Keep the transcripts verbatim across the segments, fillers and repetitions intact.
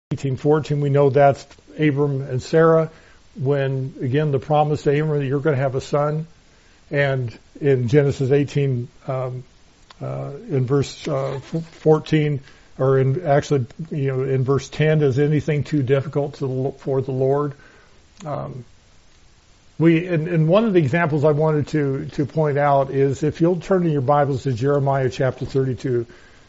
eighteen fourteen, we know that's Abram and Sarah, when, again, the promise to Abram that you're going to have a son. And in Genesis eighteen, um, uh, in verse uh, fourteen, or in actually, you know, in verse ten, is anything too difficult to, for the Lord? Um, we, and, and one of the examples I wanted to, to point out is, if you'll turn in your Bibles to Jeremiah chapter thirty-two,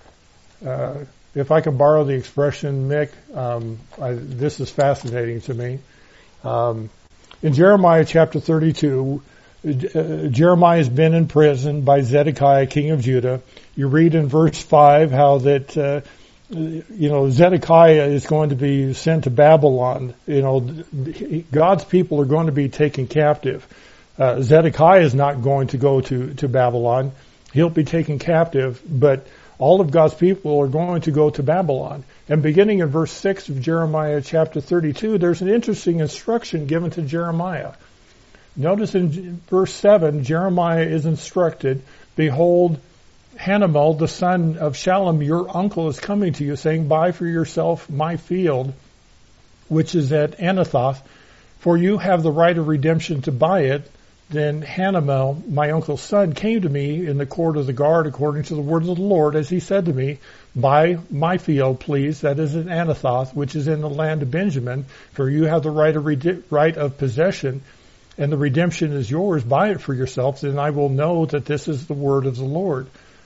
uh, if I can borrow the expression, Mick, um, I, this is fascinating to me. Um, in Jeremiah chapter thirty-two, uh, Jeremiah has been in prison by Zedekiah, king of Judah. You read in verse five how that, uh, you know, Zedekiah is going to be sent to Babylon. You know, God's people are going to be taken captive. Uh, Zedekiah is not going to go to, to Babylon. He'll be taken captive, but all of God's people are going to go to Babylon. And beginning in verse six of Jeremiah chapter thirty-two, there's an interesting instruction given to Jeremiah. Notice in verse seven, Jeremiah is instructed, "Behold, Hanamel, the son of Shallum, your uncle, is coming to you, saying, buy for yourself my field, which is at Anathoth, for you have the right of redemption to buy it." Then Hanamel, my uncle's son, came to me in the court of the guard according to the word of the Lord, as he said to me, buy my field, please, that is at Anathoth, which is in the land of Benjamin, for you have the right of, redi- right of possession, and the redemption is yours. Buy it for yourself, then I will know that this is the word of the Lord.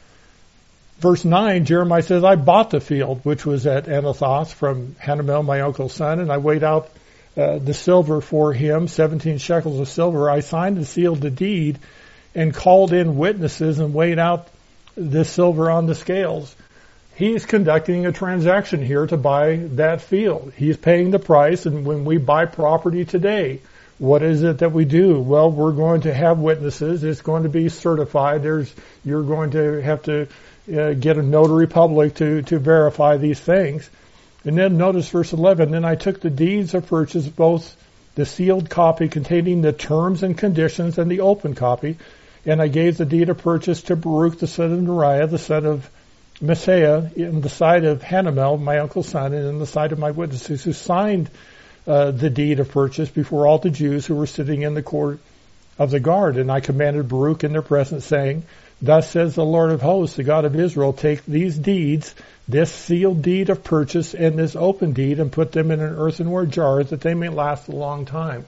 Verse nine, Jeremiah says, I bought the field, which was at Anathoth, from Hanamel, my uncle's son, and I weighed out Uh, the silver for him, seventeen shekels of silver. I signed and sealed the deed and called in witnesses and weighed out the silver on the scales. He's conducting a transaction here to buy that field. He's paying the price, and when we buy property today, what is it that we do? Well, we're going to have witnesses. It's going to be certified. There's, you're going to have to uh, get a notary public to, to verify these things. And then notice verse eleven, then I took the deeds of purchase, both the sealed copy containing the terms and conditions and the open copy, and I gave the deed of purchase to Baruch the son of Neriah, the son of Messiah, in the sight of Hanamel, my uncle's son, and in the sight of my witnesses, who signed uh, the deed of purchase before all the Jews who were sitting in the court of the guard. And I commanded Baruch in their presence, saying, thus says the Lord of hosts, the God of Israel, take these deeds, this sealed deed of purchase and this open deed, and put them in an earthenware jar, that they may last a long time.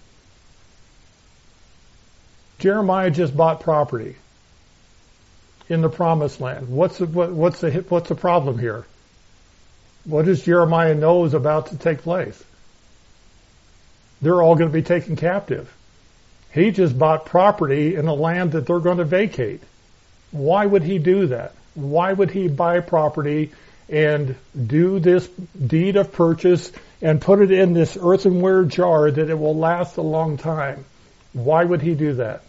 Jeremiah just bought property in the promised land. What's the, what, what's the what's the problem here? What does Jeremiah know is about to take place? They're all going to be taken captive. He just bought property in a land that they're going to vacate. Why would he do that? Why would he buy property and do this deed of purchase and put it in this earthenware jar that it will last a long time? Why would he do that?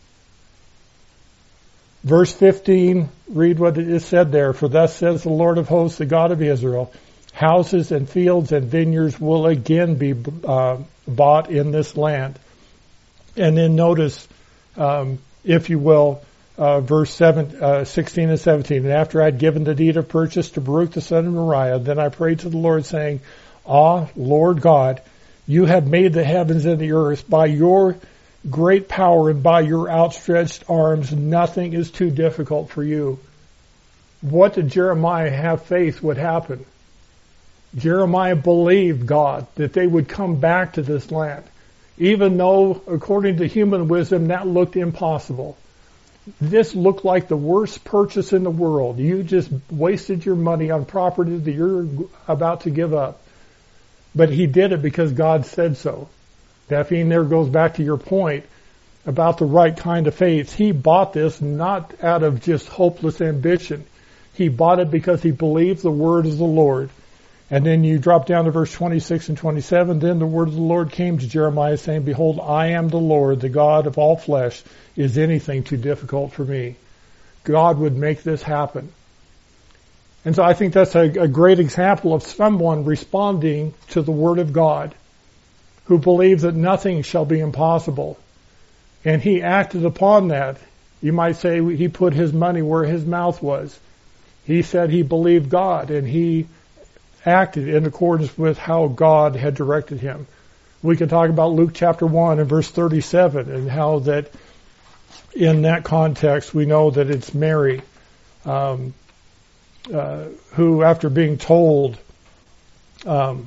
Verse fifteen, read what is said there. For thus says the Lord of hosts, the God of Israel, houses and fields and vineyards will again be uh, bought in this land. And then notice, um, if you will, Uh, verse seven, uh, sixteen and seventeen. And after I had given the deed of purchase to Baruch the son of Neriah, then I prayed to the Lord, saying, ah, Lord God, you have made the heavens and the earth. By your great power and by your outstretched arms, nothing is too difficult for you. What did Jeremiah have faith would happen? Jeremiah believed God, that they would come back to this land, even though, according to human wisdom, that looked impossible. This looked like the worst purchase in the world. You just wasted your money on property that you're about to give up. But he did it because God said so. Daphne, there goes back to your point about the right kind of faith. He bought this not out of just hopeless ambition. He bought it because he believed the word of the Lord. And then you drop down to verse twenty-six and twenty-seven. Then the word of the Lord came to Jeremiah, saying, behold, I am the Lord, the God of all flesh. Is anything too difficult for me? God would make this happen. And so I think that's a, a great example of someone responding to the word of God, who believes that nothing shall be impossible. And he acted upon that. You might say he put his money where his mouth was. He said he believed God, and he acted in accordance with how God had directed him. We can talk about Luke chapter one and verse thirty-seven, and how that in that context we know that it's Mary um, uh, who, after being told um,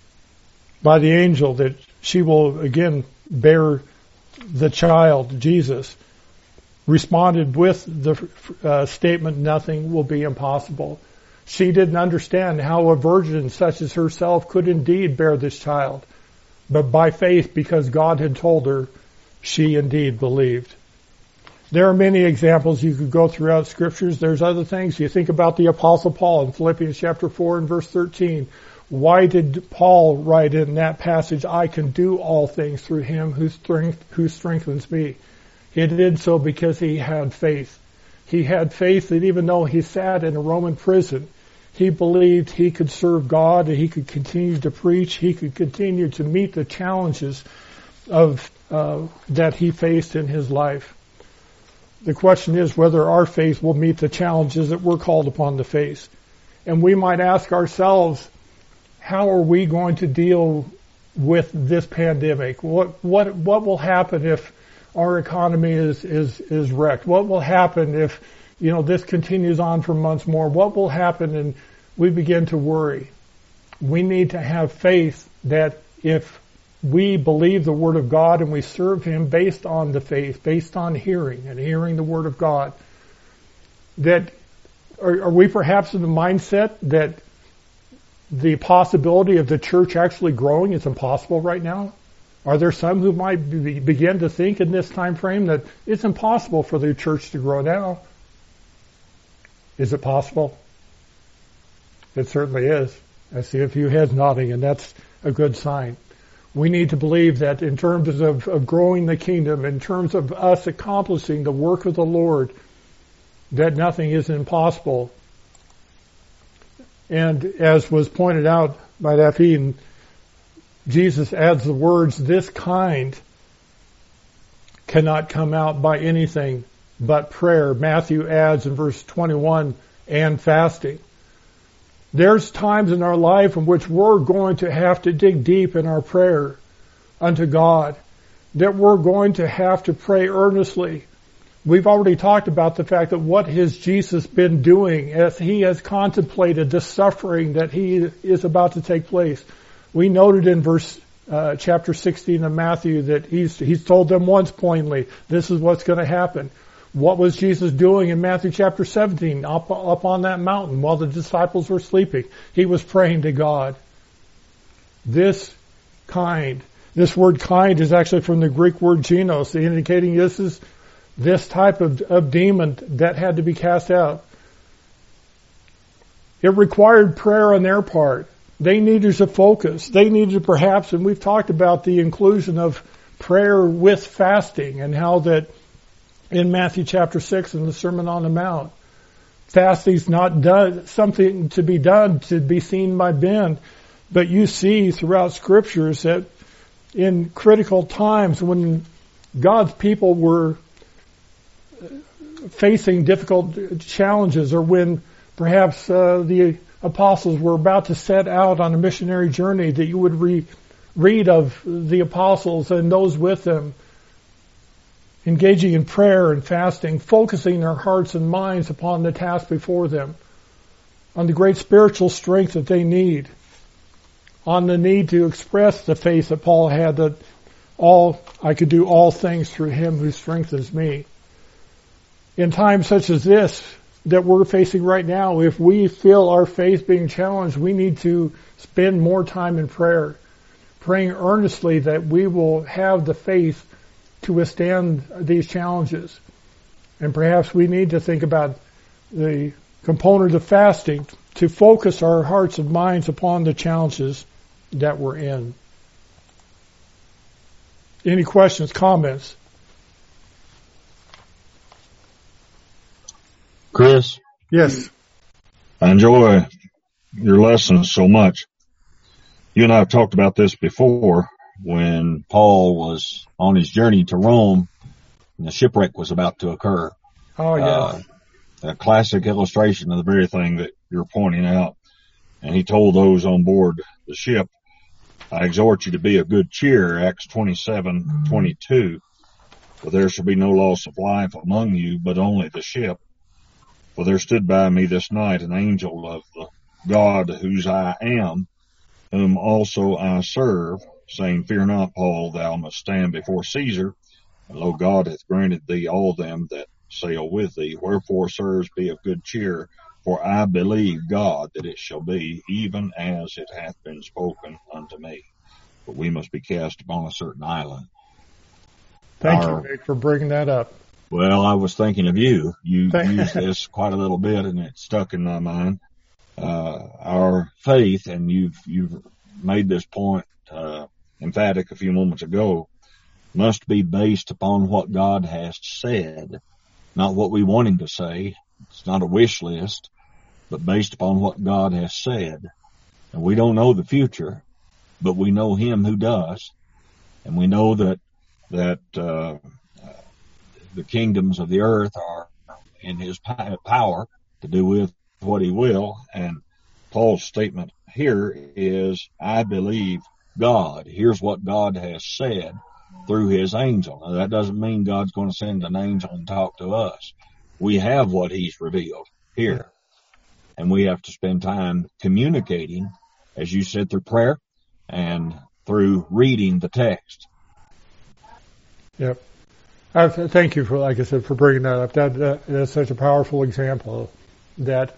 by the angel that she will again bear the child, Jesus, responded with the uh, statement, nothing will be impossible. She didn't understand how a virgin such as herself could indeed bear this child. But by faith, because God had told her, she indeed believed. There are many examples you could go throughout scriptures. There's other things. You think about the Apostle Paul in Philippians chapter four and verse thirteen. Why did Paul write in that passage, I can do all things through him who, strength, who strengthens me? He did so because he had faith. He had faith that even though he sat in a Roman prison, he believed he could serve God, and he could continue to preach, he could continue to meet the challenges of uh, that he faced in his life. The question is whether our faith will meet the challenges that we're called upon to face. And we might ask ourselves, how are we going to deal with this pandemic? What what what will happen if our economy is is is wrecked? What will happen if, you know, this continues on for months more? What will happen? And we begin to worry. We need to have faith that if we believe the Word of God and we serve Him based on the faith, based on hearing and hearing the Word of God, that are, are we perhaps in the mindset that the possibility of the church actually growing is impossible right now? Are there some who might be, begin to think in this time frame that it's impossible for the church to grow now? Is it possible? It certainly is. I see a few heads nodding, and that's a good sign. We need to believe that in terms of, of growing the kingdom, in terms of us accomplishing the work of the Lord, that nothing is impossible. And as was pointed out by Daphne, Jesus adds the words, this kind cannot come out by anything but prayer. Matthew adds in verse twenty-one, and fasting. There's times in our life in which we're going to have to dig deep in our prayer unto God, that we're going to have to pray earnestly. We've already talked about the fact that what has Jesus been doing as he has contemplated the suffering that he is about to take place. We noted in verse uh, chapter sixteen of Matthew that he's he's told them once plainly, this is what's going to happen. What was Jesus doing in Matthew chapter seventeen up, up on that mountain while the disciples were sleeping? He was praying to God. This kind, this word kind is actually from the Greek word genos, indicating this is this type of, of demon that had to be cast out. It required prayer on their part. They needed to focus. They needed perhaps, and we've talked about the inclusion of prayer with fasting and how that in Matthew chapter six in the Sermon on the Mount, fasting's not done, something to be done to be seen by men, but you see throughout scriptures that in critical times when God's people were facing difficult challenges, or when perhaps uh, the apostles were about to set out on a missionary journey, that you would re- read of the apostles and those with them engaging in prayer and fasting, focusing their hearts and minds upon the task before them, on the great spiritual strength that they need, on the need to express the faith that Paul had, that all I could do all things through him who strengthens me. In times such as this that we're facing right now, if we feel our faith being challenged, we need to spend more time in prayer, praying earnestly that we will have the faith to withstand these challenges. And perhaps we need to think about the component of fasting to focus our hearts and minds upon the challenges that we're in. Any questions, comments? Chris? Yes. I enjoy your lessons so much. You and I have talked about this before when Paul was on his journey to Rome and the shipwreck was about to occur. Oh, yes. Uh, a classic illustration of the very thing that you're pointing out. And he told those on board the ship, I exhort you to be of good cheer, Acts twenty-seven twenty-two. For there shall be no loss of life among you, but only the ship. For there stood by me this night an angel of the God whose I am, whom also I serve, saying, Fear not, Paul, thou must stand before Caesar. And lo, God hath granted thee all them that sail with thee. Wherefore, sirs, be of good cheer, for I believe God that it shall be, even as it hath been spoken unto me. But we must be cast upon a certain island. Thank Our, you, Rick, for bringing that up. Well, I was thinking of you. You Thank- used this quite a little bit, and it stuck in my mind. Uh, our faith, and you've you've made this point uh, emphatic a few moments ago, must be based upon what God has said, not what we want Him to say. It's not a wish list, but based upon what God has said. And we don't know the future, but we know Him who does, and we know that that uh, the kingdoms of the earth are in His power to do with what He will. And Paul's statement here is, I believe God. Here's what God has said through His angel. Now, that doesn't mean God's going to send an angel and talk to us. We have what He's revealed here, and we have to spend time communicating, as you said, through prayer and through reading the text. Yep. I th- thank you for, like I said, for bringing that up. That, that that's such a powerful example that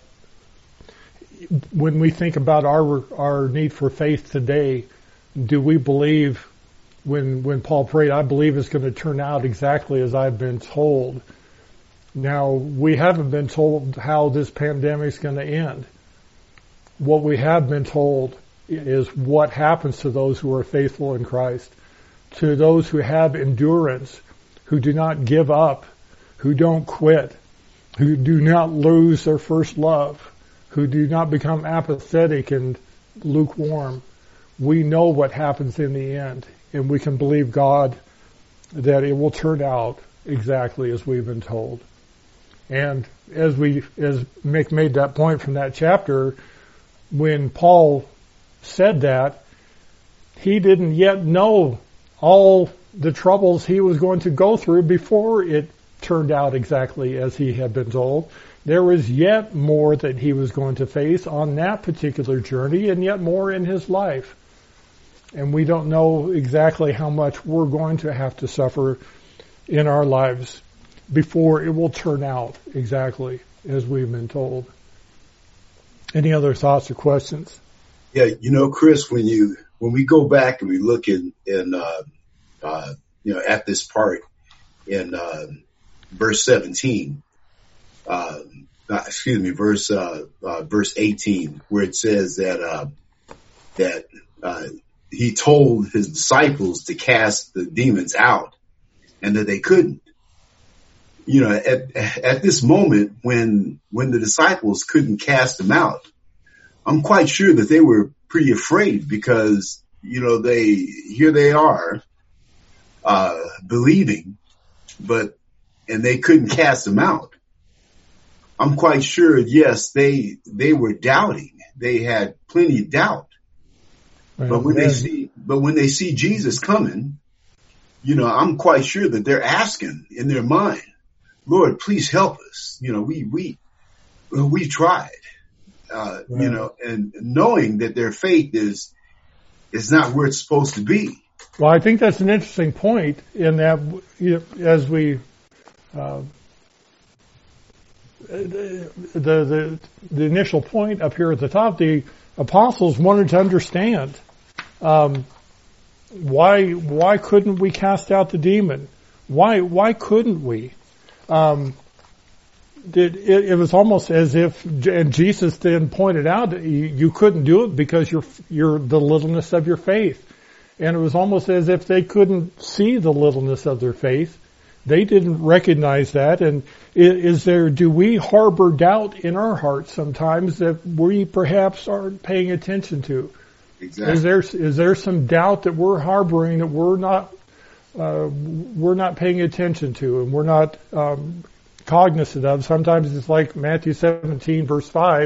when we think about our our need for faith today, do we believe when when Paul prayed, I believe it's going to turn out exactly as I've been told? Now, we haven't been told how this pandemic is going to end. What we have been told is what happens to those who are faithful in Christ, to those who have endurance, who do not give up, who don't quit, who do not lose their first love, who do not become apathetic and lukewarm. We know what happens in the end, and we can believe God that it will turn out exactly as we've been told. And as we, as Mick made that point from that chapter, when Paul said that, he didn't yet know all the troubles he was going to go through before it turned out exactly as he had been told. There was yet more that he was going to face on that particular journey, and yet more in his life. And we don't know exactly how much we're going to have to suffer in our lives before it will turn out exactly as we've been told. Any other thoughts or questions? Yeah, you know, Chris, when you when we go back and we look in in uh, uh, you know, at this part in uh, verse seventeen, uh, uh, excuse me, verse uh, uh, verse eighteen, where it says that uh, that uh, he told his disciples to cast the demons out, and that they couldn't. You know, at at this moment when when the disciples couldn't cast them out, I'm quite sure that they were pretty afraid, because, you know, they, here they are, uh, believing, but, and they couldn't cast them out. I'm quite sure, yes, they, they were doubting. They had plenty of doubt. Right. But when they see, but when they see Jesus coming, you know, I'm quite sure that they're asking in their mind, Lord, please help us. You know, we, we, we tried. Uh, right. You know, and knowing that their faith is is not where it's supposed to be. Well, I think that's an interesting point in that, you know, as we, uh, the, the the initial point up here at the top, the apostles wanted to understand um, why why couldn't we cast out the demon? Why why couldn't we? Um, It, it, it was almost as if, and Jesus then pointed out that you, you couldn't do it because you're, you're the littleness of your faith. And it was almost as if they couldn't see the littleness of their faith. They didn't recognize that. And is there, do we harbor doubt in our hearts sometimes that we perhaps aren't paying attention to? Exactly. Is there, is there some doubt that we're harboring that we're not, uh, we're not paying attention to, and we're not, um, cognizant of? Sometimes it's like Matthew seventeen verse five,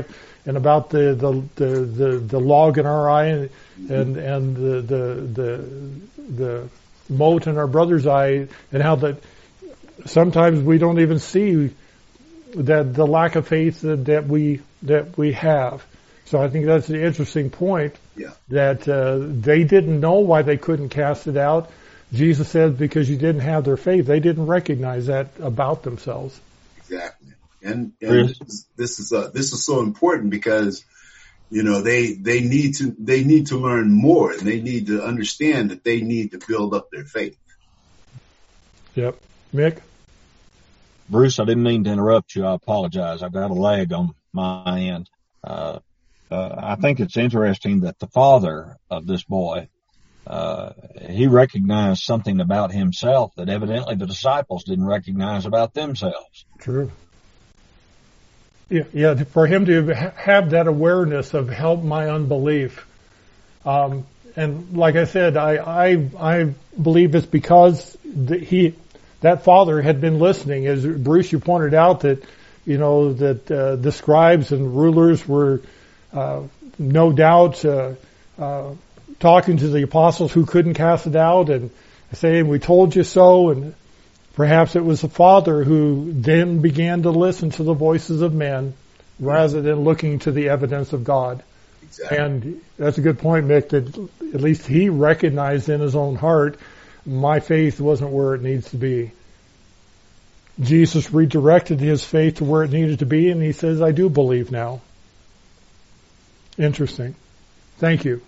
and about the the the the, the log in our eye, and and, and the, the the the mote in our brother's eye, and how that sometimes we don't even see that the lack of faith that, that we that we have. So I think that's an interesting point. Yeah. That uh, they didn't know why they couldn't cast it out. Jesus said because you didn't have their faith, they didn't recognize that about themselves. Exactly. And, and this is this is, uh, this is so important because, you know, they they need to they need to learn more, and they need to understand that they need to build up their faith. Yep. Mick? Bruce, I didn't mean to interrupt you. I apologize. I've got a lag on my end. Uh, uh, I think it's interesting that the father of this boy, uh, he recognized something about himself that evidently the disciples didn't recognize about themselves. True. Yeah, yeah. For him to have that awareness of help my unbelief, um, and like I said, I I, I believe it's because the, he that father had been listening. As Bruce, you pointed out that you know that uh, the scribes and rulers were uh, no doubt uh, uh, talking to the apostles who couldn't cast it out and saying, "We told you so," and perhaps it was the father who then began to listen to the voices of men rather than looking to the evidence of God. Exactly. And that's a good point, Mick, that at least he recognized in his own heart, my faith wasn't where it needs to be. Jesus redirected his faith to where it needed to be, and he says, I do believe now. Interesting. Thank you.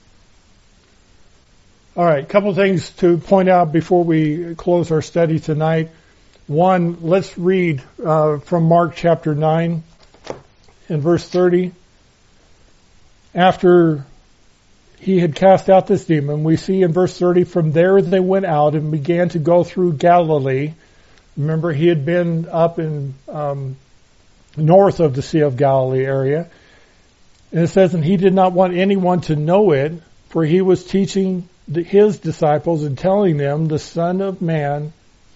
All right, a couple of things to point out before we close our study tonight. One, let's read uh, from Mark chapter nine and verse thirty. After he had cast out this demon, we see in verse thirty, from there they went out and began to go through Galilee. Remember, he had been up in um, north of the Sea of Galilee area. And it says, and he did not want anyone to know it, for he was teaching his disciples and telling them, the Son of Man,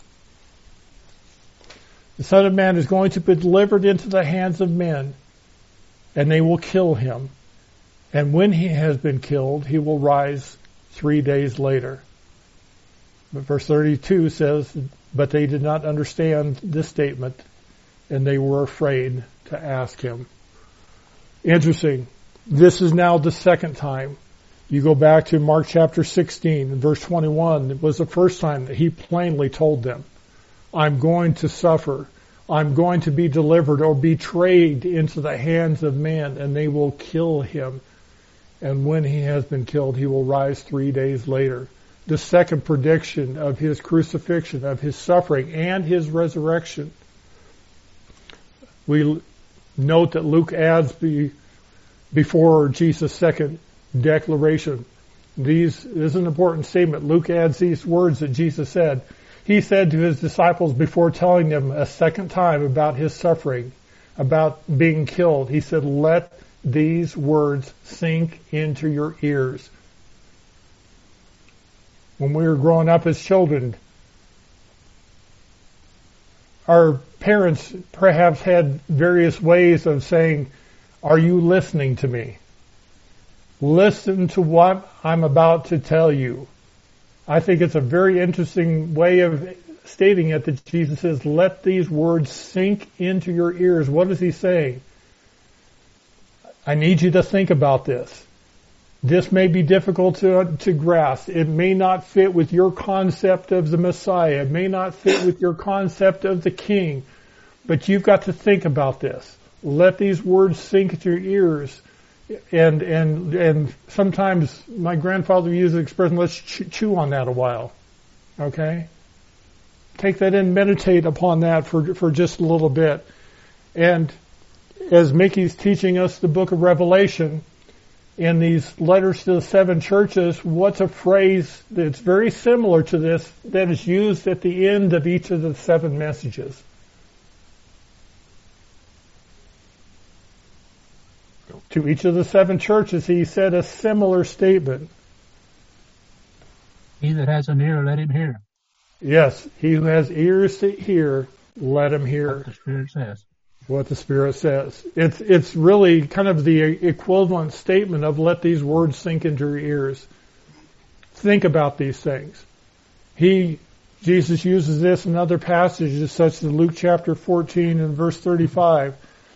the Son of Man is going to be delivered into the hands of men, and they will kill him. And when he has been killed, he will rise three days later. But verse thirty-two says, but they did not understand this statement, and they were afraid to ask him. Interesting. This is now the second time. You go back to Mark chapter sixteen, verse twenty-one. It was the first time that he plainly told them, I'm going to suffer. I'm going to be delivered or betrayed into the hands of men, and they will kill him. And when he has been killed, he will rise three days later. The second prediction of his crucifixion, of his suffering, and his resurrection. We note that Luke adds be, before Jesus' second declaration. These this is an important statement. Luke adds these words that Jesus said. He said to his disciples before telling them a second time about his suffering, about being killed, he said, let these words sink into your ears. When we were growing up as children, our parents perhaps had various ways of saying, are you listening to me? Listen to what I'm about to tell you. I think it's a very interesting way of stating it that Jesus says, let these words sink into your ears. What is he saying? I need you to think about this. This may be difficult to, to grasp. It may not fit with your concept of the Messiah. It may not fit with your concept of the King. But you've got to think about this. Let these words sink into your ears. And and and sometimes my grandfather used the expression, let's chew on that a while. Okay? Take that in, meditate upon that for for just a little bit. And as Mickey's teaching us the book of Revelation, in these letters to the seven churches, what's a phrase that's very similar to this that is used at the end of each of the seven messages? To each of the seven churches, he said a similar statement. He that has an ear, let him hear. Yes, he who has ears to hear, let him hear. What the Spirit says. what the Spirit says. It's it's really kind of the equivalent statement of let these words sink into your ears. Think about these things. He, Jesus uses this in other passages, such as Luke chapter fourteen and verse thirty-five,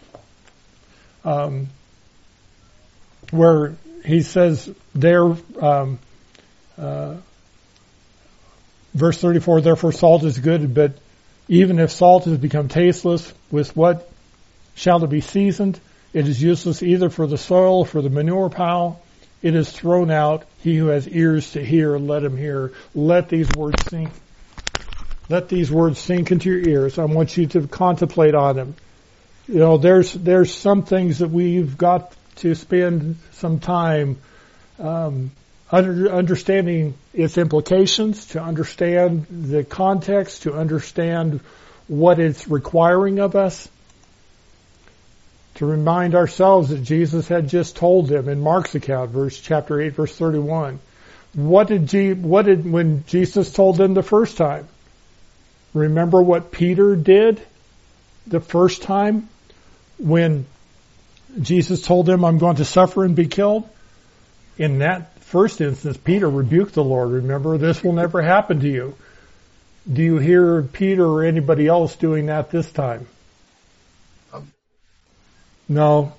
um, where he says there, um, uh, verse thirty-four, therefore salt is good, but even if salt has become tasteless, with what shall it be seasoned? It is useless either for the soil or for the manure pile. It is thrown out. He who has ears to hear, let him hear. Let these words sink. Let these words sink into your ears. I want you to contemplate on them. You know, there's there's some things that we've got to spend some time um, under, understanding its implications, to understand the context, to understand what it's requiring of us, to remind ourselves that Jesus had just told them in Mark's account, verse chapter eight, verse thirty-one. What did G, what did when Jesus told them the first time? Remember what Peter did the first time when Jesus told them, I'm going to suffer and be killed? In that first instance, Peter rebuked the Lord. Remember, this will never happen to you. Do you hear Peter or anybody else doing that this time? Um. No.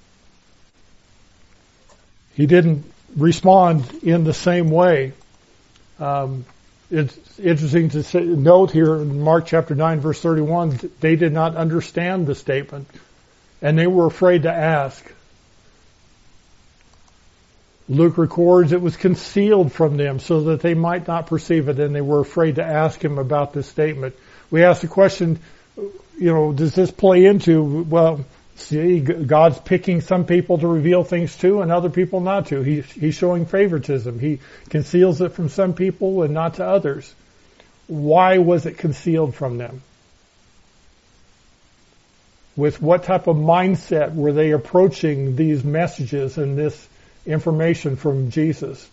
He didn't respond in the same way. Um, it's interesting to say, note here in Mark chapter nine, verse thirty-one, they did not understand the statement, and they were afraid to ask. Luke records it was concealed from them so that they might not perceive it, and they were afraid to ask him about this statement. We asked the question, you know, does this play into, well, see, God's picking some people to reveal things to and other people not to. He, he's showing favoritism. He conceals it from some people and not to others. Why was it concealed from them? With what type of mindset were they approaching these messages and this information from Jesus?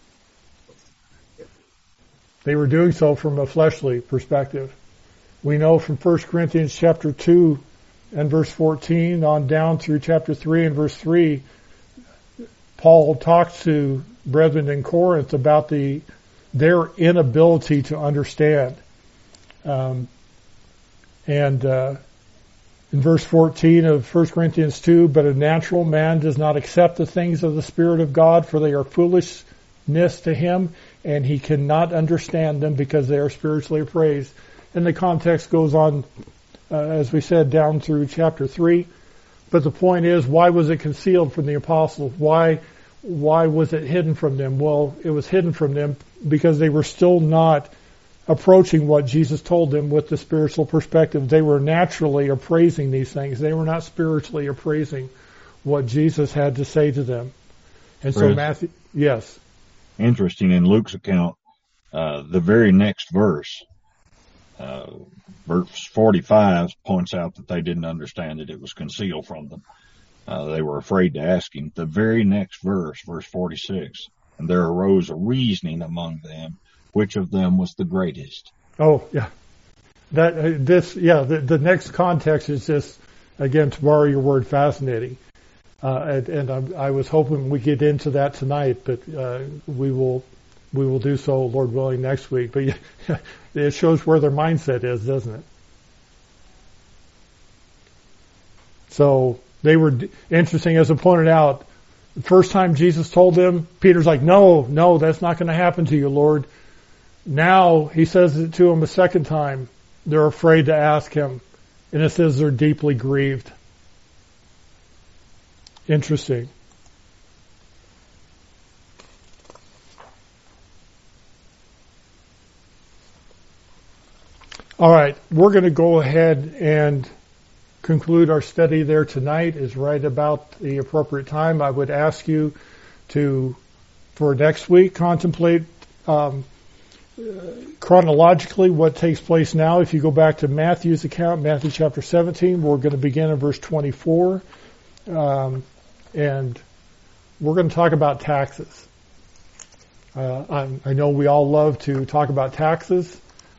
They were doing so from a fleshly perspective. We know from First Corinthians chapter two and verse fourteen on down through chapter three and verse three, Paul talks to brethren in Corinth about the their inability to understand. Um, and uh, in verse fourteen of First Corinthians two, but a natural man does not accept the things of the Spirit of God, for they are foolishness to him, and he cannot understand them because they are spiritually appraised. And the context goes on, uh, as we said, down through chapter three. But the point is, why was it concealed from the apostles? Why, why was it hidden from them? Well, it was hidden from them because they were still not approaching what Jesus told them with the spiritual perspective. They were naturally appraising these things. They were not spiritually appraising what Jesus had to say to them. And so Chris, Matthew, yes. Interesting, in Luke's account, uh, the very next verse, uh, verse forty-five, points out that they didn't understand it. It was concealed from them. Uh, they were afraid to ask him. The very next verse, verse forty-six, and there arose a reasoning among them, which of them was the greatest? Oh, yeah. That, uh, this, yeah, the, the next context is just, again, to borrow your word, fascinating. Uh, and and I, I was hoping we get into that tonight, but uh, we will we will do so, Lord willing, next week. But yeah, it shows where their mindset is, doesn't it? So they were, interesting, as I pointed out, the first time Jesus told them, Peter's like, no, no, that's not going to happen to you, Lord. Now he says it to them a second time. They're afraid to ask him. And it says they're deeply grieved. Interesting. All right, we're going to go ahead and conclude our study there tonight. Is right about the appropriate time. I would ask you to, for next week, contemplate um, chronologically what takes place now. If you go back to Matthew's account, Matthew chapter seventeen, we're going to begin in verse twenty-four. Um, and we're going to talk about taxes. Uh, I, I know we all love to talk about taxes.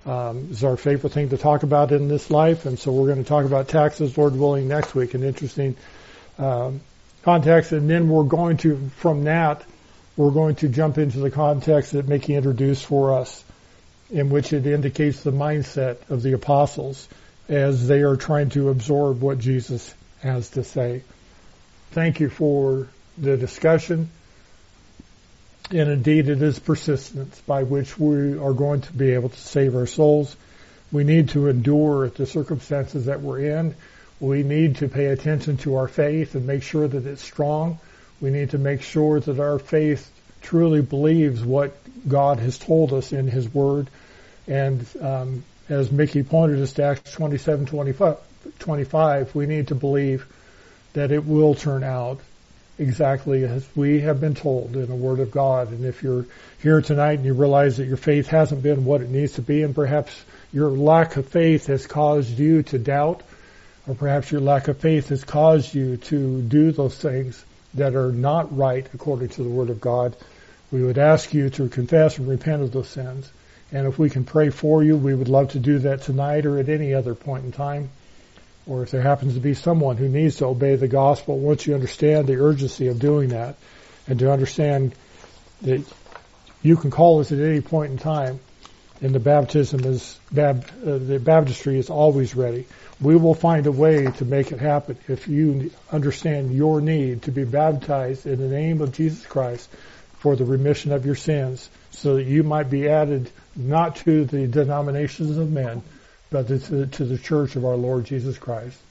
Um, is our favorite thing to talk about in this life, and so we're going to talk about taxes, Lord willing, next week. An interesting um, context, and then we're going to, from that, we're going to jump into the context that Mickey introduced for us, in which it indicates the mindset of the apostles as they are trying to absorb what Jesus has to say. Thank you for the discussion. And indeed, it is persistence by which we are going to be able to save our souls. We need to endure the circumstances that we're in. We need to pay attention to our faith and make sure that it's strong. We need to make sure that our faith truly believes what God has told us in His Word. And um, as Mickey pointed us to Acts twenty-seven twenty-five, we need to believe that it will turn out exactly as we have been told in the Word of God. And if you're here tonight and you realize that your faith hasn't been what it needs to be, and perhaps your lack of faith has caused you to doubt, or perhaps your lack of faith has caused you to do those things that are not right according to the Word of God, we would ask you to confess and repent of those sins. And if we can pray for you, we would love to do that tonight or at any other point in time. Or if there happens to be someone who needs to obey the gospel, once you understand the urgency of doing that, and to understand that you can call us at any point in time, and the baptism is, bab, uh, the baptistry is always ready. We will find a way to make it happen if you understand your need to be baptized in the name of Jesus Christ for the remission of your sins, so that you might be added not to the denominations of men, but to, to the church of our Lord Jesus Christ.